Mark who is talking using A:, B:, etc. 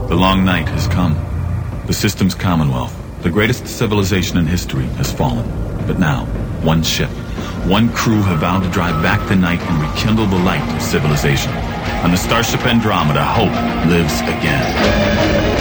A: The long night has come. The system's Commonwealth, the greatest civilization in history, has fallen. But now, one ship, one crew have vowed to drive back the night and rekindle the light of civilization. On the starship Andromeda, hope lives again.